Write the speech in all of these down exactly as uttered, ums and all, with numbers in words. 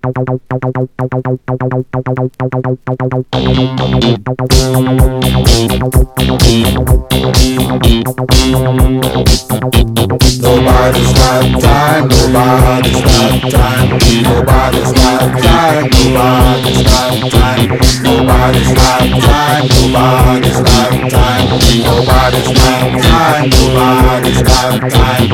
Nobody's got time, nobody's got time, nobody's got time, nobody's got time, nobody's got time, nobody's got time, nobody's got time, nobody's got time.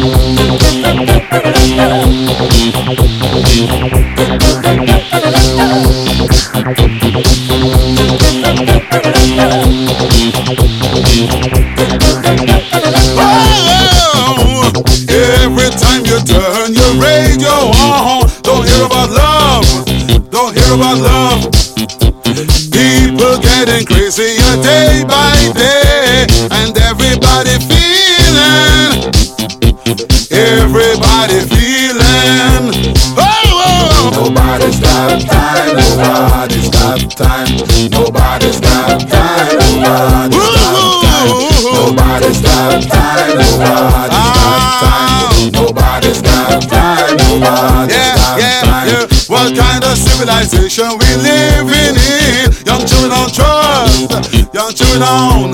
Oh, every time you turn your radio on, don't hear about love, don't hear about love. People getting crazier day by day, and everybody feeling, everybody feeling. Oh, oh. Nobody's got time, nobody's got time, nobody's got time, nobody's got time, nobody's got time, nobody's got time, nobody's got time, nobody's yeah, got yeah, time. yeah. What kind of civilization we living in? Young children don't trust, young children don't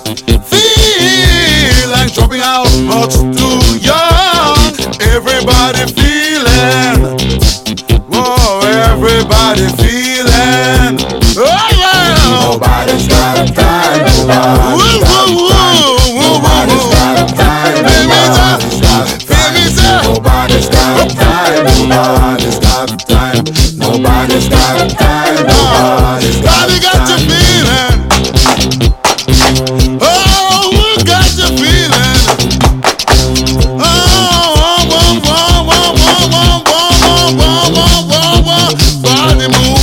feel like dropping out much too young. Everybody feeling, whoa, everybody feeling. Oh, yeah. Nobody's got time, nobody's got time, nobody's got time, nobody's got time, nobody's got time, nobody's got time, nobody's got time, nobody's got Bobby got you feeling. Oh, we got you feeling. Oh, whoa, whoa, whoa, whoa, whoa, whoa, whoa, whoa, whoa, whoa, body move.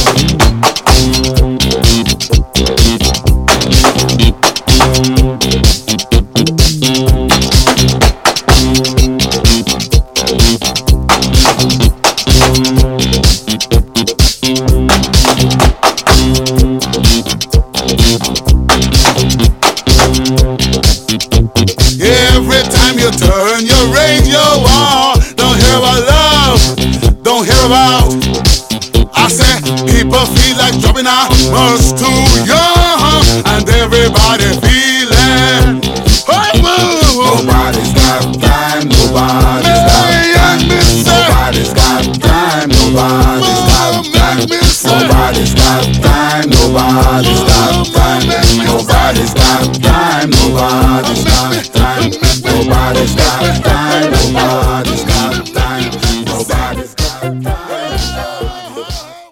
Every time you turn your radio on, don't hear about love, don't hear about. I said people feel like dropping out much too young, and everybody feeling. Oh, Nobody's got time, nobody's got time, nobody's got time, nobody's got time, nobody's got time, nobody's got time, nobody's got time, nobody's got time, nobody's got time, nobody's got time, nobody's got time.